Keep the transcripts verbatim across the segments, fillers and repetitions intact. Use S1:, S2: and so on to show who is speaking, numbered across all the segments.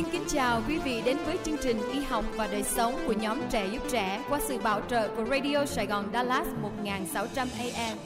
S1: xin kính chào quý vị đến với chương trình Y học và đời sống của nhóm Trẻ giúp Trẻ qua sự bảo trợ của Radio Sài Gòn Dallas một nghìn sáu trăm A M.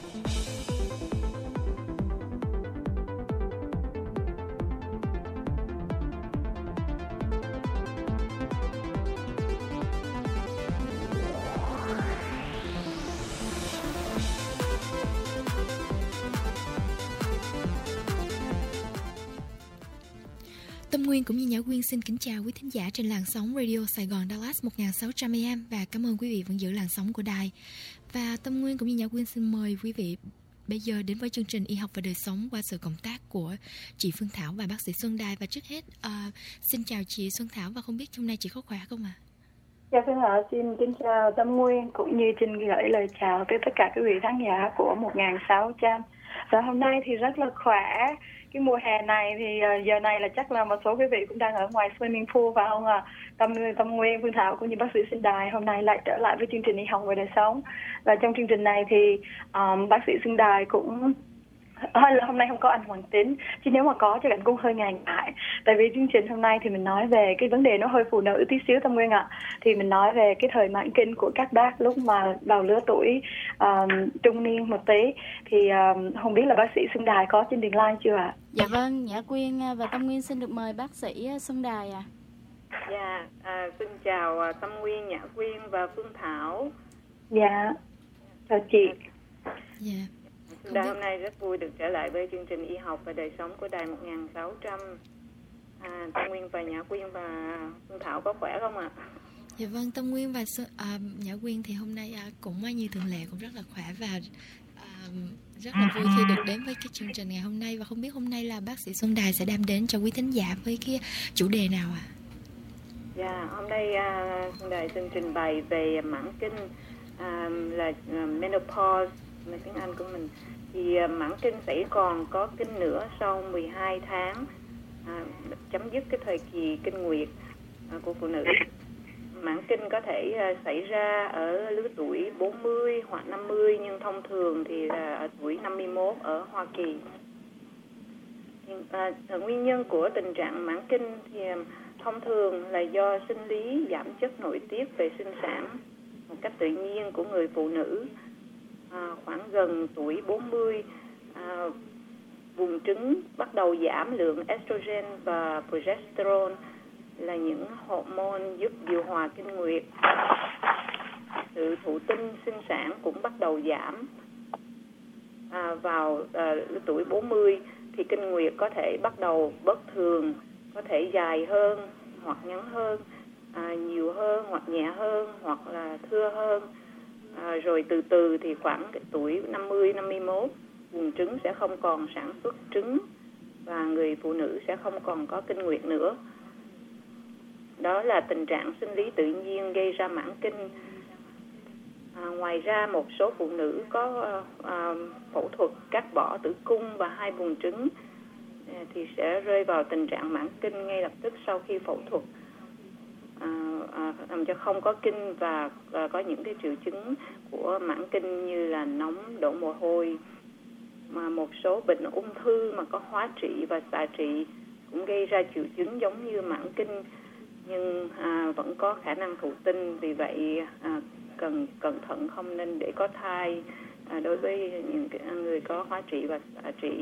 S2: Tâm Nguyên cũng như Nhã Quyên xin kính chào quý thính giả trên làn sóng Radio Sài Gòn Dallas một nghìn sáu trăm A M và cảm ơn quý vị vẫn giữ làn sóng của đài. Và Tâm Nguyên cũng như Nhã Quyên xin mời quý vị bây giờ đến với chương trình Y học và đời sống qua sự cộng tác của chị Phương Thảo và bác sĩ Xuân Đài. Và trước hết uh, xin chào chị Xuân Thảo và không biết hôm nay chị có khỏe không ạ? À?
S3: Dạ Phương Thảo xin kính chào Tâm Nguyên cũng như xin gửi lời chào tới tất cả quý vị khán giả của một nghìn sáu trăm. Và hôm nay thì rất là khỏe. Cái mùa hè này thì uh, giờ này là chắc là một số quý vị cũng đang ở ngoài swimming pool phải không ạ? Tâm Tâm Nguyên, Phương Thảo cũng như bác sĩ Xuân Đài hôm nay lại trở lại với chương trình Y học về đời sống. Và trong chương trình này thì um, bác sĩ Xuân Đài cũng hơi là hôm nay không có anh Hoàng Tín, chứ nếu mà có chắc anh cũng hơi ngại ngại. Tại vì chương trình hôm nay thì mình nói về cái vấn đề nó hơi phụ nữ tí xíu Tâm Nguyên ạ. Thì mình nói về cái thời mãn kinh của các bác lúc mà vào lứa tuổi um, trung niên một tí. Thì um, không biết là bác sĩ Xuân Đài có trên đường line chưa ạ?
S4: Dạ vâng, Nhã Quyên và Tâm Nguyên xin được mời bác sĩ Xuân Đài ạ. À.
S5: Dạ, à, xin chào Tâm Nguyên, Nhã Quyên và Phương Thảo.
S3: Dạ, chào chị.
S2: Dạ.
S5: Đài hôm nay rất vui được trở lại với chương trình Y học và đời sống của đài một nghìn sáu trăm. À, Tâm Nguyên và Nhã Quyên và Phương Thảo có khỏe không ạ?
S2: Dạ vâng, Tâm Nguyên và à, Nhã Quyên thì hôm nay à, cũng như thường lệ cũng rất là khỏe và à, rất là vui khi được đến với cái chương trình ngày hôm nay. Và không biết hôm nay là bác sĩ Xuân Đài sẽ đem đến cho quý thính giả với cái chủ đề nào ạ? À?
S5: Dạ, hôm nay à, Xuân Đài xin trình bày về mãn kinh à, là uh, menopause, là tiếng Anh của mình. Thì uh, mãn kinh sẽ còn có kinh nữa sau mười hai tháng à, chấm dứt cái thời kỳ kinh nguyệt à, của phụ nữ. Mãn kinh có thể uh, xảy ra ở lứa tuổi bốn mươi hoặc năm mươi, nhưng thông thường thì là ở tuổi năm mươi mốt ở Hoa Kỳ. Thì, uh, nguyên nhân của tình trạng mãn kinh thì uh, thông thường là do sinh lý giảm chất nội tiết về sinh sản một cách tự nhiên của người phụ nữ. À, khoảng gần tuổi bốn mươi, à, buồng trứng bắt đầu giảm lượng estrogen và progesterone là những hormone giúp điều hòa kinh nguyệt. Sự thụ tinh sinh sản cũng bắt đầu giảm. À, vào à, tuổi bốn mươi thì kinh nguyệt có thể bắt đầu bất thường, có thể dài hơn hoặc ngắn hơn, à, nhiều hơn hoặc nhẹ hơn hoặc là thưa hơn. À, rồi từ từ thì khoảng tuổi năm mươi, năm mươi mốt, buồng trứng sẽ không còn sản xuất trứng và người phụ nữ sẽ không còn có kinh nguyệt nữa. Đó là tình trạng sinh lý tự nhiên gây ra mãn kinh. À, ngoài ra một số phụ nữ có à, phẫu thuật cắt bỏ tử cung và hai buồng trứng à, thì sẽ rơi vào tình trạng mãn kinh ngay lập tức sau khi phẫu thuật. À, à, làm cho không có kinh và à, có những cái triệu chứng của mãn kinh như là nóng, đổ mồ hôi. Mà một số bệnh ung thư mà có hóa trị và xạ trị cũng gây ra triệu chứng giống như mãn kinh, nhưng à, vẫn có khả năng thụ tinh. Vì vậy à, cần cẩn thận không nên để có thai à, đối với những người có hóa trị và xạ trị.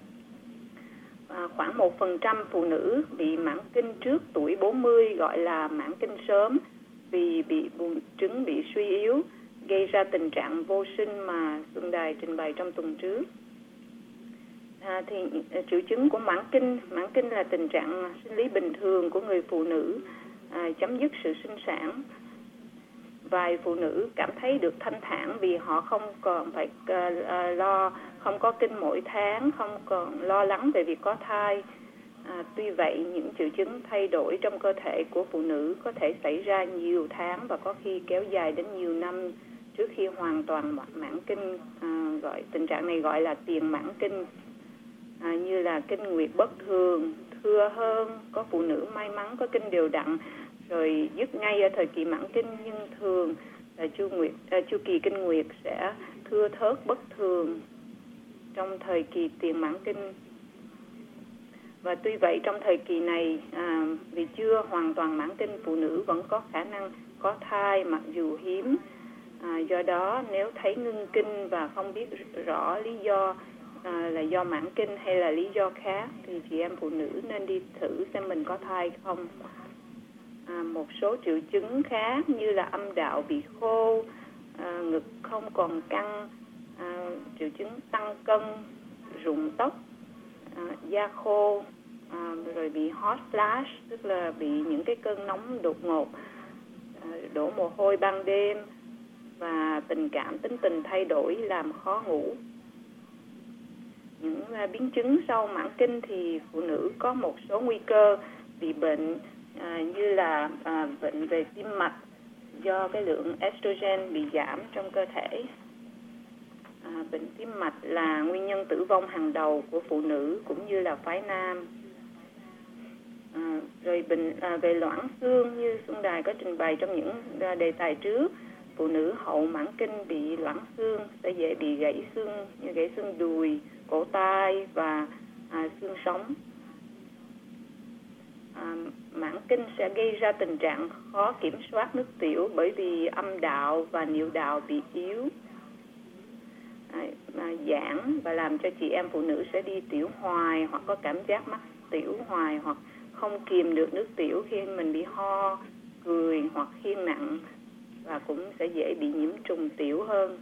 S5: À, khoảng một phần trăm phụ nữ bị mãn kinh trước tuổi bốn mươi gọi là mãn kinh sớm vì bị buồng trứng bị suy yếu, gây ra tình trạng vô sinh mà Xuân Đài trình bày trong tuần trước. À, thì triệu chứng của mãn kinh, mãn kinh là tình trạng sinh lý bình thường của người phụ nữ à, chấm dứt sự sinh sản. Vài phụ nữ cảm thấy được thanh thản vì họ không còn phải uh, uh, lo, không có kinh mỗi tháng, không còn lo lắng về việc có thai. À, tuy vậy, những triệu chứng thay đổi trong cơ thể của phụ nữ có thể xảy ra nhiều tháng và có khi kéo dài đến nhiều năm trước khi hoàn toàn mãn kinh. À, gọi tình trạng này gọi là tiền mãn kinh. À, như là kinh nguyệt bất thường, thưa hơn, có phụ nữ may mắn có kinh đều đặn rồi dứt ngay ở thời kỳ mãn kinh, nhưng thường là chu nguyệt à, chu kỳ kinh nguyệt sẽ thưa thớt bất thường trong thời kỳ tiền mãn kinh. Và tuy vậy trong thời kỳ này, à, vì chưa hoàn toàn mãn kinh, phụ nữ vẫn có khả năng có thai mặc dù hiếm. À, do đó nếu thấy ngưng kinh và không biết rõ lý do à, là do mãn kinh hay là lý do khác thì chị em phụ nữ nên đi thử xem mình có thai không. À, một số triệu chứng khác như là âm đạo bị khô, à, ngực không còn căng, à, triệu chứng tăng cân, rụng tóc, à, da khô, à, rồi bị hot flash, tức là bị những cái cơn nóng đột ngột, à, đổ mồ hôi ban đêm, và tình cảm tính tình thay đổi làm khó ngủ. Những uh, biến chứng sau mãn kinh thì phụ nữ có một số nguy cơ bị bệnh à, như là à, bệnh về tim mạch do cái lượng estrogen bị giảm trong cơ thể. À, bệnh tim mạch là nguyên nhân tử vong hàng đầu của phụ nữ cũng như là phái nam. À, rồi bệnh à, về loãng xương như Xuân Đài có trình bày trong những à, đề tài trước, phụ nữ hậu mãn kinh bị loãng xương sẽ dễ bị gãy xương như gãy xương đùi, cổ tay và à, xương sống. À, mãn kinh sẽ gây ra tình trạng khó kiểm soát nước tiểu bởi vì âm đạo và niệu đạo bị yếu, à, à, giãn và làm cho chị em phụ nữ sẽ đi tiểu hoài hoặc có cảm giác mắc tiểu hoài hoặc không kìm được nước tiểu khi mình bị ho, cười hoặc khiêng nặng, và cũng sẽ dễ bị nhiễm trùng tiểu hơn.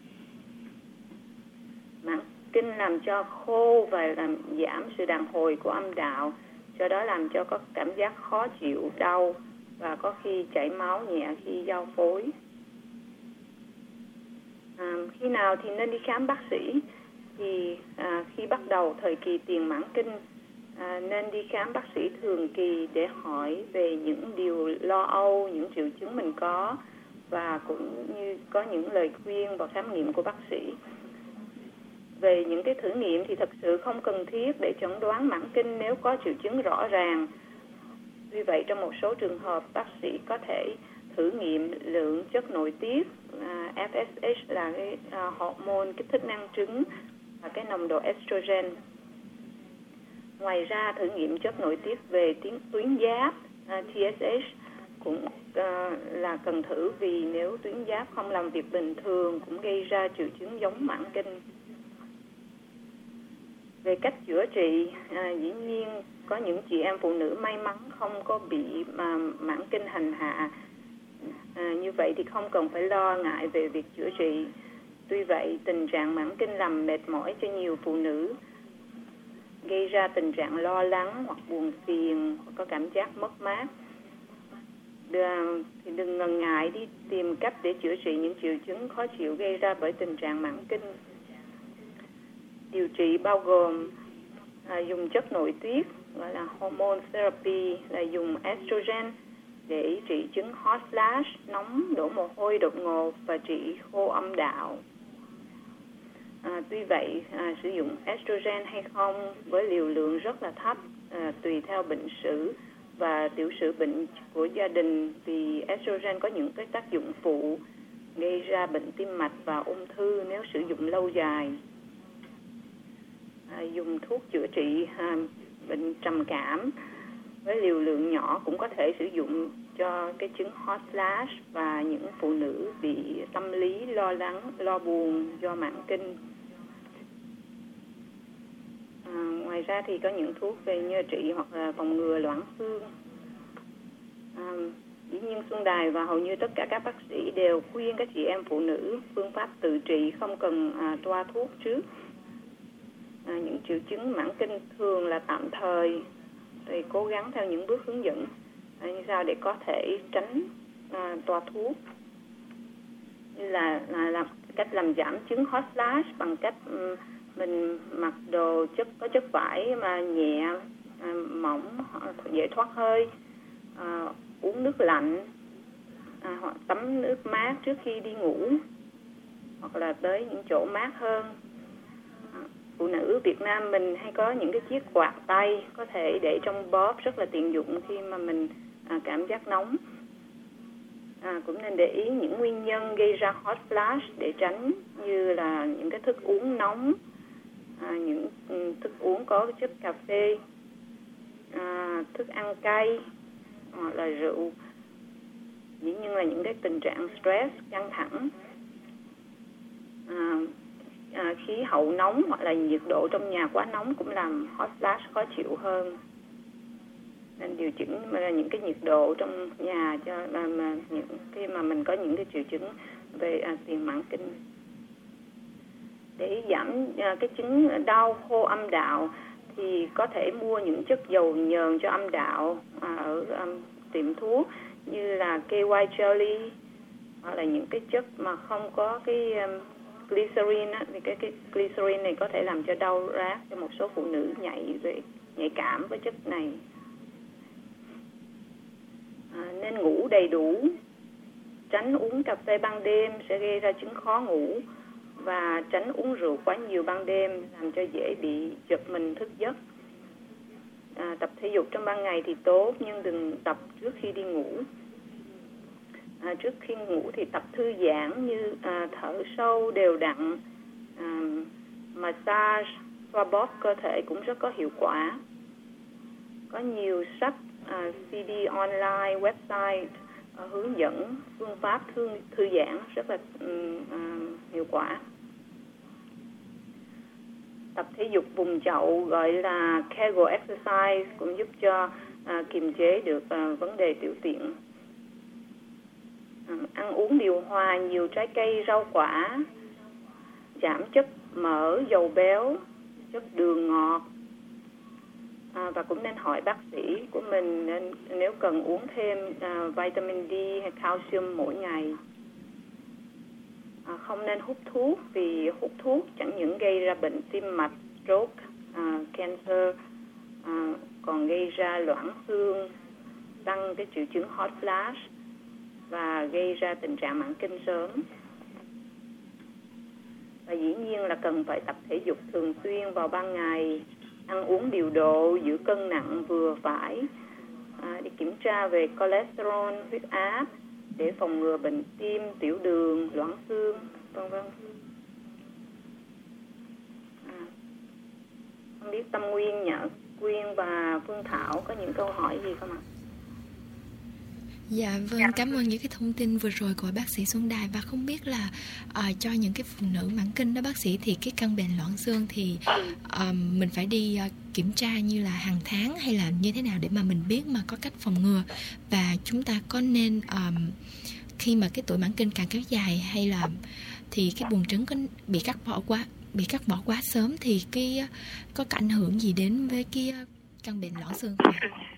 S5: Mãn kinh làm cho khô và làm giảm sự đàn hồi của âm đạo, do đó làm cho có cảm giác khó chịu, đau và có khi chảy máu nhẹ khi giao phối. À, khi nào thì nên đi khám bác sĩ? Thì à, khi bắt đầu thời kỳ tiền mãn kinh, à, nên đi khám bác sĩ thường kỳ để hỏi về những điều lo âu, những triệu chứng mình có, và cũng như có những lời khuyên và khám nghiệm của bác sĩ. Về những cái thử nghiệm thì thật sự không cần thiết để chẩn đoán mãn kinh nếu có triệu chứng rõ ràng. Tuy vậy trong một số trường hợp bác sĩ có thể thử nghiệm lượng chất nội tiết, à, ép ét hát là cái à, hormone kích thích năng trứng, và cái nồng độ estrogen. Ngoài ra thử nghiệm chất nội tiết về tuyến tuyến giáp, à, tê ét hát, cũng à, là cần thử, vì nếu tuyến giáp không làm việc bình thường cũng gây ra triệu chứng giống mãn kinh. Về cách chữa trị, à, dĩ nhiên có những chị em phụ nữ may mắn không có bị mà mãn kinh hành hạ, à, như vậy thì không cần phải lo ngại về việc chữa trị. Tuy vậy tình trạng mãn kinh làm mệt mỏi cho nhiều phụ nữ, gây ra tình trạng lo lắng hoặc buồn phiền hoặc có cảm giác mất mát. Đừng, thì đừng ngần ngại đi tìm cách để chữa trị những triệu chứng khó chịu gây ra bởi tình trạng mãn kinh. Điều trị bao gồm à, dùng chất nội tiết gọi là hormone therapy, là dùng estrogen để trị chứng hot flash, nóng, đổ mồ hôi đột ngột và trị khô âm đạo. À, tuy vậy à, sử dụng estrogen hay không với liều lượng rất là thấp, à, tùy theo bệnh sử và tiểu sử bệnh của gia đình, vì estrogen có những cái tác dụng phụ gây ra bệnh tim mạch và ung thư nếu sử dụng lâu dài. À, dùng thuốc chữa trị à, bệnh trầm cảm với liều lượng nhỏ cũng có thể sử dụng cho cái chứng hot flash và những phụ nữ bị tâm lý lo lắng, lo buồn do mãn kinh. À, ngoài ra thì có những thuốc về nhơ trị hoặc là phòng ngừa loãng xương. À, dĩ nhiên Xuân Đài và hầu như tất cả các bác sĩ đều khuyên các chị em phụ nữ phương pháp tự trị, không cần à, toa thuốc trước. À, những triệu chứng mãn kinh thường là tạm thời, thì cố gắng theo những bước hướng dẫn à, như sao để có thể tránh à, toa thuốc, như là, là làm cách làm giảm chứng hot flash bằng cách um, mình mặc đồ chất có chất vải mà nhẹ, à, mỏng, dễ thoát hơi, à, uống nước lạnh, à, hoặc tắm nước mát trước khi đi ngủ, hoặc là tới những chỗ mát hơn. Phụ nữ Việt Nam mình hay có những cái chiếc quạt tay có thể để trong bóp, rất là tiện dụng khi mà mình à, cảm giác nóng. À, cũng nên để ý những nguyên nhân gây ra hot flash để tránh, như là những cái thức uống nóng, à, những um, thức uống có chất cà phê, à, thức ăn cay hoặc là rượu, dĩ nhiên là những cái tình trạng stress, căng thẳng, à, à, khí hậu nóng hoặc là nhiệt độ trong nhà quá nóng cũng làm hot flash khó chịu hơn. Nên điều chỉnh mà những cái nhiệt độ trong nhà cho mà, mà những khi mà mình có những cái triệu chứng về à, tiền mãn kinh. Để giảm à, cái chứng đau khô âm đạo thì có thể mua những chất dầu nhờn cho âm đạo à, ở um, tiệm thuốc như là ca i jelly hoặc là những cái chất mà không có cái um, glycerin á, thì cái, cái glycerin này có thể làm cho đau rát cho một số phụ nữ nhạy về nhạy cảm với chất này. À, nên ngủ đầy đủ, tránh uống cà phê ban đêm sẽ gây ra chứng khó ngủ, và tránh uống rượu quá nhiều ban đêm làm cho dễ bị giật mình thức giấc. À, tập thể dục trong ban ngày thì tốt, nhưng đừng tập trước khi đi ngủ. À, trước khi ngủ thì tập thư giãn như à, thở sâu đều đặn, à, massage, xoa bóp cơ thể cũng rất có hiệu quả. Có nhiều sách, à, xê đê online, website à, hướng dẫn phương pháp thư, thư giãn rất là um, à, hiệu quả. Tập thể dục vùng chậu gọi là Kegel exercise cũng giúp cho à, kiềm chế được à, vấn đề tiểu tiện. À, ăn uống điều hòa, nhiều trái cây, rau quả, giảm chất mỡ, dầu béo, chất đường ngọt. À, và cũng nên hỏi bác sĩ của mình nên, nếu cần uống thêm à, vitamin D hay calcium mỗi ngày. À, không nên hút thuốc, vì hút thuốc chẳng những gây ra bệnh tim mạch, stroke, à, cancer, à, còn gây ra loãng xương, tăng cái triệu chứng hot flash và gây ra tình trạng mãn kinh sớm. Và dĩ nhiên là cần phải tập thể dục thường xuyên vào ban ngày, ăn uống điều độ, giữ cân nặng vừa phải, à, đi kiểm tra về cholesterol, huyết áp để phòng ngừa bệnh tim, tiểu đường, loãng xương, vân vân. À, không biết Tâm Nguyên, Nhã Quyên và Phương Thảo có những câu hỏi gì không ạ?
S2: Dạ vâng, cảm ơn những cái thông tin vừa rồi của bác sĩ Xuân Đài. Và không biết là uh, cho những cái phụ nữ mãn kinh đó bác sĩ, thì cái căn bệnh loãng xương thì uh, mình phải đi uh, kiểm tra như là hàng tháng hay là như thế nào để mà mình biết mà có cách phòng ngừa? Và chúng ta có nên um, khi mà cái tuổi mãn kinh càng kéo dài hay là thì cái buồng trứng có bị cắt bỏ quá bị cắt bỏ quá sớm thì cái uh, có ảnh hưởng gì đến với cái uh, căn bệnh loãng xương không?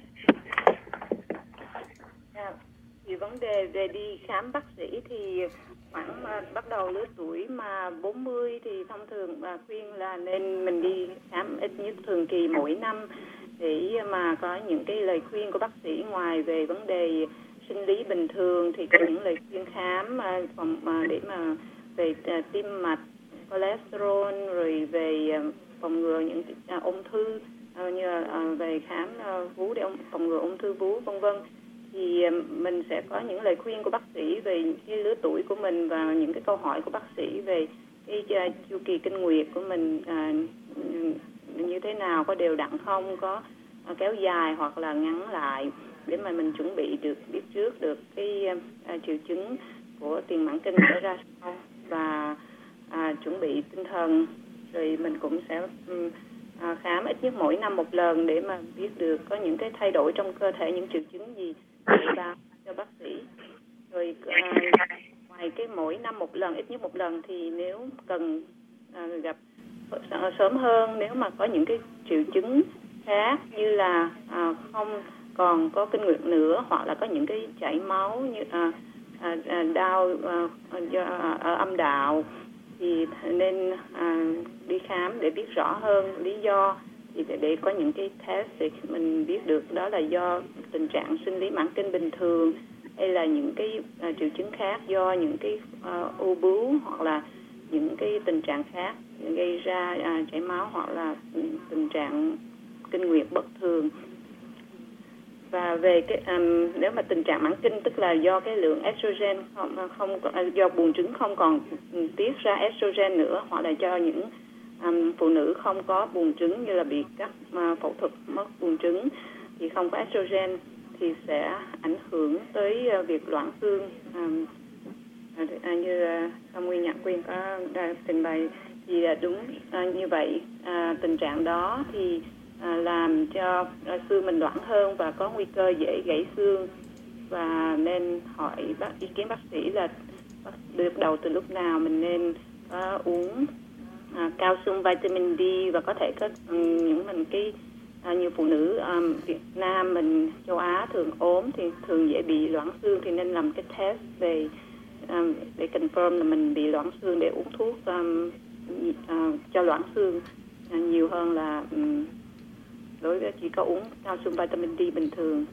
S5: Thì vấn đề về đi khám bác sĩ thì khoảng uh, bắt đầu lứa tuổi mà bốn mươi thì thông thường uh, khuyên là nên mình đi khám ít nhất thường kỳ mỗi năm để mà có những cái lời khuyên của bác sĩ. Ngoài về vấn đề sinh lý bình thường thì có những lời khuyên khám uh, phòng uh, để mà về uh, tim mạch, cholesterol, rồi về uh, phòng ngừa những uh, ung thư, uh, như uh, về khám uh, vú để phòng ngừa ung thư vú, vân vân. Thì mình sẽ có những lời khuyên của bác sĩ về cái lứa tuổi của mình và những cái câu hỏi của bác sĩ về cái chu kỳ kinh nguyệt của mình à, như thế nào, có đều đặn không, có kéo dài hoặc là ngắn lại, để mà mình chuẩn bị được, biết trước được cái à, triệu chứng của tiền mãn kinh sẽ ra sao, và à, chuẩn bị tinh thần. Rồi mình cũng sẽ à, khám ít nhất mỗi năm một lần để mà biết được có những cái thay đổi trong cơ thể, những triệu chứng gì để báo cho bác sĩ. Rồi à, ngoài cái mỗi năm một lần, ít nhất một lần, thì nếu cần à, gặp sớm hơn, nếu mà có những cái triệu chứng khác như là à, không còn có kinh nguyệt nữa, hoặc là có những cái chảy máu như à, à, à, đau à, à, ở âm đạo, thì nên à, đi khám để biết rõ hơn lý do, thì để, để có những cái test để mình biết được đó là do tình trạng sinh lý mãn kinh bình thường hay là những cái à, triệu chứng khác do những cái à, u bướu hoặc là những cái tình trạng khác gây ra à, chảy máu hoặc là tình trạng kinh nguyệt bất thường. Và về cái um, nếu mà tình trạng mãn kinh tức là do cái lượng estrogen không không do buồng trứng không còn tiết ra estrogen nữa, hoặc là cho những um, phụ nữ không có buồng trứng như là bị cắt uh, phẫu thuật mất buồng trứng, thì không có estrogen thì sẽ ảnh hưởng tới uh, việc loãng xương. Um, À, như Tâm Nguyên Nhã Quyên có trình bày thì đúng à, như vậy, à, tình trạng đó thì à, làm cho à, xương mình loãng hơn và có nguy cơ dễ gãy xương, và nên hỏi bác ý kiến bác sĩ là được đầu từ lúc nào mình nên à, uống à, calcium vitamin D, và có thể có um, những mình cái à, như phụ nữ um, Việt Nam mình, châu Á thường ốm thì thường dễ bị loãng xương, thì nên làm cái test về Um, để confirm là mình bị loãng xương để uống thuốc um, uh, cho loãng xương uh, nhiều hơn là um, đối với chỉ có uống calcium vitamin D bình thường.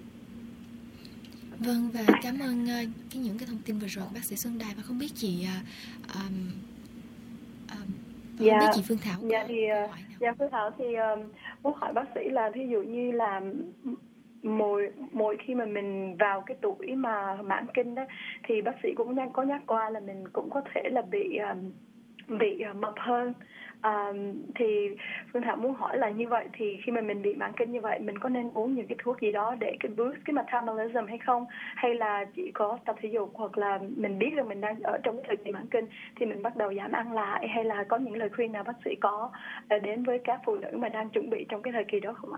S2: Vâng, và cảm ơn uh, cái những cái thông tin vừa rồi của bác sĩ Xuân Đài, và không biết chị uh, um, um, không
S3: dạ,
S2: biết chị Phương Thảo có
S3: dạ thì
S2: câu hỏi nào?
S3: Dạ Phương Thảo thì um, muốn hỏi bác sĩ là ví dụ như là mỗi mỗi khi mà mình vào cái tuổi mà mãn kinh đó, thì bác sĩ cũng có nhắc qua là mình cũng có thể là bị um, bị uh, mập hơn. Um, thì Phương Thảo muốn hỏi là như vậy thì khi mà mình bị mãn kinh như vậy, mình có nên uống những cái thuốc gì đó để cái boost cái metabolism hay không, hay là chỉ có tập thể dục, hoặc là mình biết rằng mình đang ở trong cái thời kỳ mãn kinh thì mình bắt đầu giảm ăn lại, hay là có những lời khuyên nào bác sĩ có uh, đến với các phụ nữ mà đang chuẩn bị trong cái thời kỳ đó không ạ?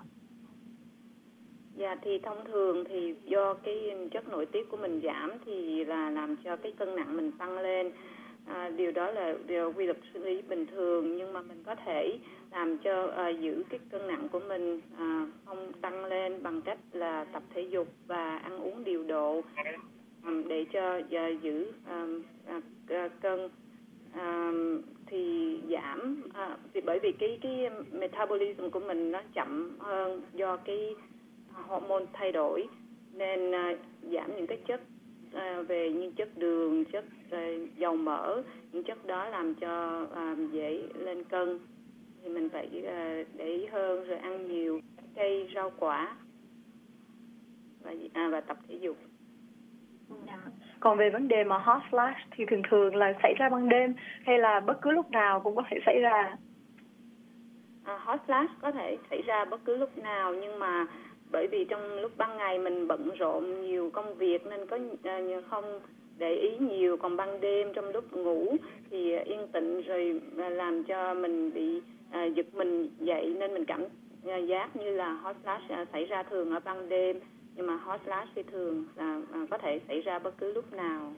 S5: Dạ thì thông thường thì do cái chất nội tiết của mình giảm thì là làm cho cái cân nặng mình tăng lên. À, điều đó là điều quy luật sinh lý bình thường, nhưng mà mình có thể làm cho à, giữ cái cân nặng của mình à, không tăng lên bằng cách là tập thể dục và ăn uống điều độ à, để cho à, giữ à, à, cân à, thì giảm à, thì bởi vì cái cái metabolism của mình nó chậm hơn do cái hormone thay đổi, nên uh, giảm những cái chất uh, về như chất đường, chất uh, dầu mỡ, những chất đó làm cho uh, dễ lên cân, thì mình phải uh, để ý hơn, rồi ăn nhiều cây rau quả và à, và tập thể dục.
S3: Dạ. Còn về vấn đề mà hot flash thì thường thường là xảy ra ban đêm hay là bất cứ lúc nào cũng có thể xảy ra?
S5: Uh, hot flash có thể xảy ra bất cứ lúc nào, nhưng mà bởi vì trong lúc ban ngày mình bận rộn nhiều công việc nên có uh, không để ý nhiều, còn ban đêm trong lúc ngủ thì yên tĩnh rồi làm cho mình bị uh, giật mình dậy, nên mình cảm uh, giác như là hot flash uh, xảy ra thường ở ban đêm, nhưng mà hot flash thì thường là uh, có thể xảy ra bất cứ lúc nào.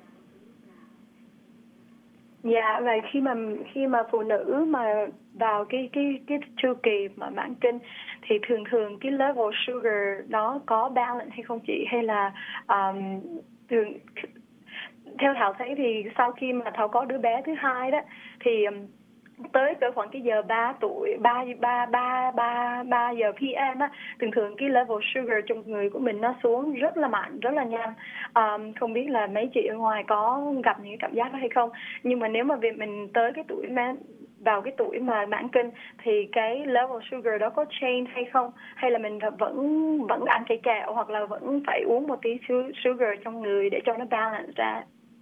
S3: Dạ, và khi mà khi mà phụ nữ mà vào cái cái cái chu kỳ mà mãn kinh thì thường thường cái level sugar đó có balance hay không chị, hay là um, thường theo Thảo thấy thì sau khi mà Thảo có đứa bé thứ hai đó thì um, tới cỡ khoảng cái giờ ba tuổi ba ba ba ba ba giờ pê em á, thường thường cái level sugar trong người của mình nó xuống rất là mạnh, rất là nhanh. Um, không biết là mấy chị ở ngoài có gặp những cái cảm giác đó hay không, nhưng mà nếu mà việc mình tới cái tuổi mà vào cái tuổi mà mãn kinh thì cái level sugar đó có change hay không, hay là mình vẫn vẫn ăn cây kẹo hoặc là vẫn phải uống một tí sugar trong người để cho nó balance ra?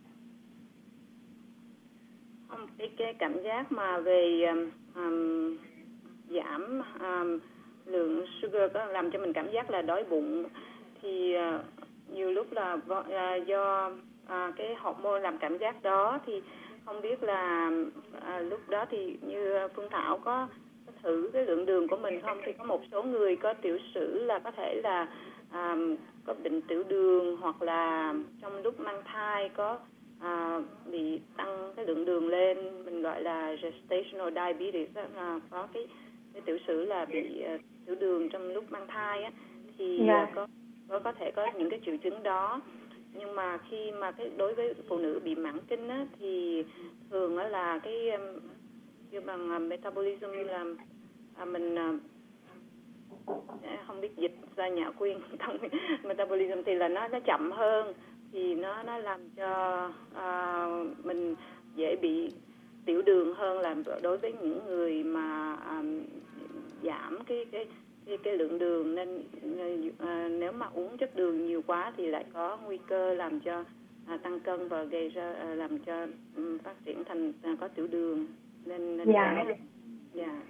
S5: Cái, cái cảm giác mà về um, um, giảm um, lượng sugar có làm cho mình cảm giác là đói bụng, thì uh, nhiều lúc là uh, do uh, cái hormone làm cảm giác đó, thì không biết là uh, lúc đó thì như Phương Thảo có, có thử cái lượng đường của mình không, thì có một số người có tiểu sử là có thể là um, có bệnh tiểu đường, hoặc là trong lúc mang thai có À, bị tăng cái lượng đường lên, mình gọi là gestational diabetes, à, có cái, cái tiểu sử là bị uh, tiểu đường trong lúc mang thai á, thì yeah. uh, có, có có thể có những cái triệu chứng đó. Nhưng mà khi mà cái đối với phụ nữ bị mãn kinh á, thì thường á là cái um, như bằng uh, metabolism là à, mình uh, không biết dịch ra Nhã Quyên metabolism thì là nó nó chậm hơn, thì nó nó làm cho uh, mình dễ bị tiểu đường hơn là đối với những người mà um, giảm cái cái cái cái lượng đường, nên uh, nếu mà uống chất đường nhiều quá thì lại có nguy cơ làm cho uh, tăng cân và gây ra uh, làm cho um, phát triển thành uh, có tiểu đường, nên nên
S3: dạ
S5: dạ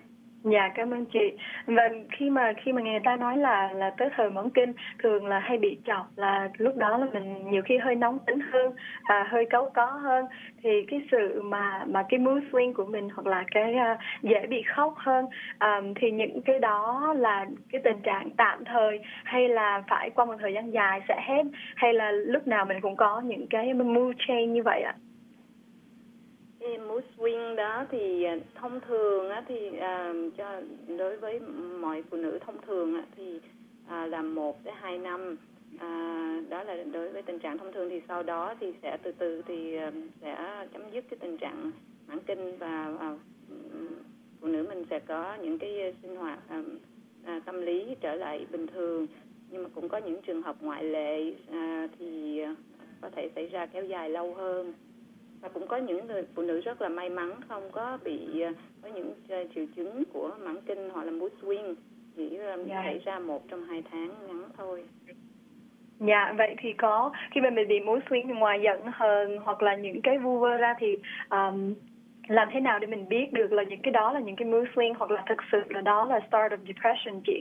S3: Dạ, cảm ơn chị. Và khi mà khi mà người ta nói là là tới thời mãn kinh, thường là hay bị chọc, là lúc đó là mình nhiều khi hơi nóng tính hơn, à, hơi cáu có hơn, thì cái sự mà mà cái mood swing của mình hoặc là cái uh, dễ bị khóc hơn, um, thì những cái đó là cái tình trạng tạm thời, hay là phải qua một thời gian dài sẽ hết, hay là lúc nào mình cũng có những cái mood change như vậy ạ?
S5: Cái mood swing đó thì thông thường á, thì à, cho đối với mọi phụ nữ thông thường á, thì à, là một đến hai năm, à, đó là đối với tình trạng thông thường. Thì sau đó thì sẽ từ từ thì sẽ chấm dứt cái tình trạng mãn kinh, và à, phụ nữ mình sẽ có những cái sinh hoạt à, à, tâm lý trở lại bình thường. Nhưng mà cũng có những trường hợp ngoại lệ à, thì có thể xảy ra kéo dài lâu hơn. Và cũng có những người phụ nữ rất là may mắn không có bị có những triệu chứng của mãn kinh hoặc là mood swing, chỉ dạ. xảy ra một trong hai tháng ngắn thôi.
S3: Dạ, vậy thì có khi mà mình bị mood swing ngoài giận hờn hoặc là những cái vu vơ ra thì um, làm thế nào để mình biết được là những cái đó là những cái mood swing hoặc là thực sự là đó là start of depression chị?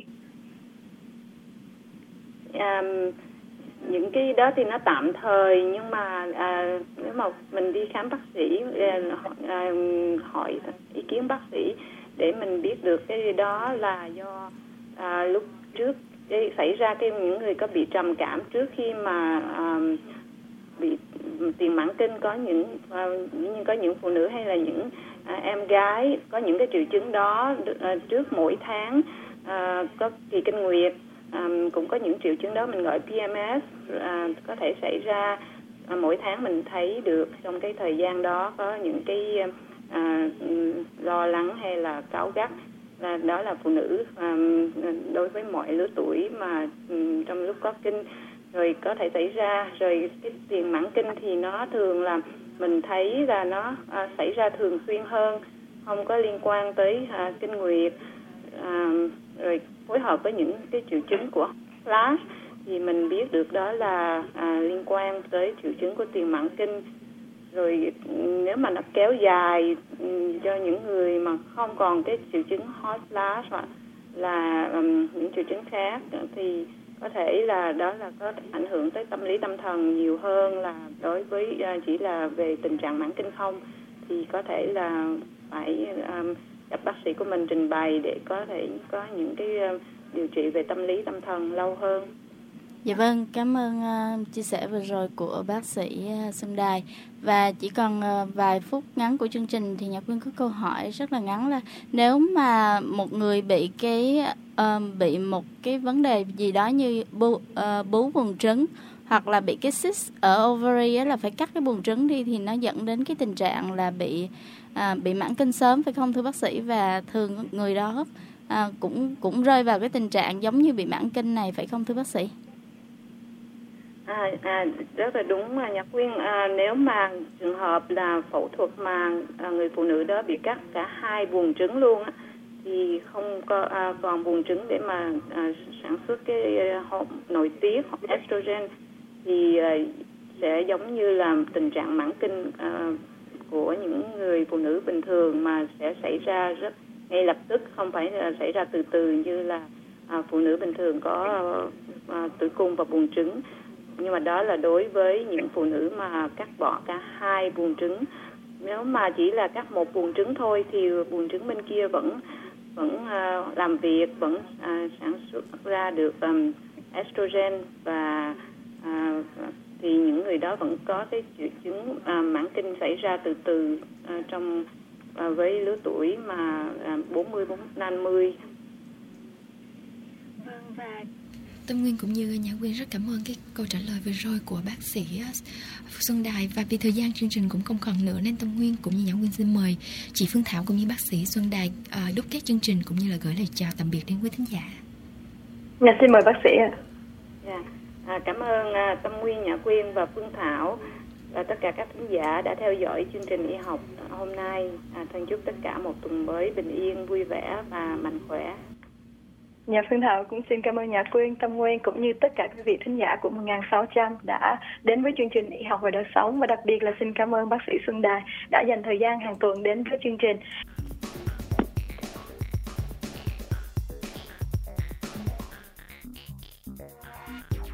S5: Um, những cái đó thì nó tạm thời, nhưng mà à, nếu mà mình đi khám bác sĩ, à, hỏi ý kiến bác sĩ để mình biết được cái đó là do à, lúc trước cái xảy ra cái những người có bị trầm cảm trước khi mà à, bị tiền mãn kinh. Có những à, như có những phụ nữ hay là những à, em gái có những cái triệu chứng đó à, trước mỗi tháng à, có kỳ kinh nguyệt. À, cũng có những triệu chứng đó mình gọi pê em ét, à, có thể xảy ra à, mỗi tháng mình thấy được trong cái thời gian đó có những cái à, lo lắng hay là cáu gắt. Là đó là phụ nữ à, đối với mọi lứa tuổi mà um, trong lúc có kinh rồi có thể xảy ra. Rồi cái tiền mãn kinh thì nó thường là mình thấy là nó à, xảy ra thường xuyên hơn, không có liên quan tới à, kinh nguyệt. À, rồi phối hợp với những cái triệu chứng của flash thì mình biết được đó là à, liên quan tới triệu chứng của tiền mãn kinh. Rồi nếu mà nó kéo dài cho những người mà không còn cái triệu chứng hot flash hoặc là um, những triệu chứng khác thì có thể là đó là có ảnh hưởng tới tâm lý tâm thần nhiều hơn là đối với uh, chỉ là về tình trạng mãn kinh không, thì có thể là phải um, gặp bác sĩ của mình trình bày để có thể có những cái uh, điều trị về tâm lý tâm thần lâu hơn.
S4: Dạ vâng, cảm ơn uh, chia sẻ vừa rồi của bác sĩ uh, Xuân Đài. Và chỉ còn uh, vài phút ngắn của chương trình thì Nhã Quyên có câu hỏi rất là ngắn là nếu mà một người bị cái uh, bị một cái vấn đề gì đó như bu, uh, bú buồng trứng hoặc là bị cái cyst ở ovary á, là phải cắt cái buồng trứng đi thì nó dẫn đến cái tình trạng là bị uh, bị mãn kinh sớm phải không thưa bác sĩ? Và thường người đó uh, cũng cũng rơi vào cái tình trạng giống như bị mãn kinh này phải không thưa bác sĩ?
S5: À, à, rất là đúng Nhã Quyên. À, nếu mà trường hợp là phẫu thuật mà à, người phụ nữ đó bị cắt cả hai buồng trứng luôn á, thì không có à, còn buồng trứng để mà à, sản xuất cái à, nội tiết hoặc estrogen thì à, sẽ giống như là tình trạng mãn kinh à, của những người phụ nữ bình thường mà sẽ xảy ra rất ngay lập tức, không phải là xảy ra từ từ như là à, phụ nữ bình thường có à, tử cung và buồng trứng. Nhưng mà đó là đối với những phụ nữ mà cắt bỏ cả hai buồng trứng. Nếu mà chỉ là cắt một buồng trứng thôi thì buồng trứng bên kia vẫn vẫn uh, làm việc, vẫn uh, sản xuất ra được um, estrogen và uh, thì những người đó vẫn có cái triệu chứng uh, mãn kinh xảy ra từ từ uh, trong uh, với lứa tuổi mà uh, bốn mươi đến năm mươi.
S2: Và Tâm Nguyên cũng như Nhã Quyên rất cảm ơn cái câu trả lời vừa rồi của bác sĩ Xuân Đài. Và vì thời gian chương trình cũng không còn nữa nên Tâm Nguyên cũng như Nhã Quyên xin mời chị Phương Thảo cũng như bác sĩ Xuân Đài uh, đúc kết chương trình cũng như là gửi lời chào tạm biệt đến quý thính giả.
S3: Dạ, xin mời bác sĩ ạ.
S5: Dạ, à, cảm ơn à, Tâm Nguyên, Nhã Quyên và Phương Thảo và tất cả các thính giả đã theo dõi chương trình y học hôm nay. À, thân chúc tất cả một tuần mới bình yên, vui vẻ và mạnh khỏe.
S3: Nhà Phương Thảo cũng xin cảm ơn Nhã Quyên, Tâm Nguyên cũng như tất cả quý vị thính giả của một nghìn sáu trăm đã đến với chương trình Y học và đời sống, và đặc biệt là xin cảm ơn bác sĩ Xuân Đài đã dành thời gian hàng tuần đến với chương trình.
S6: Bye.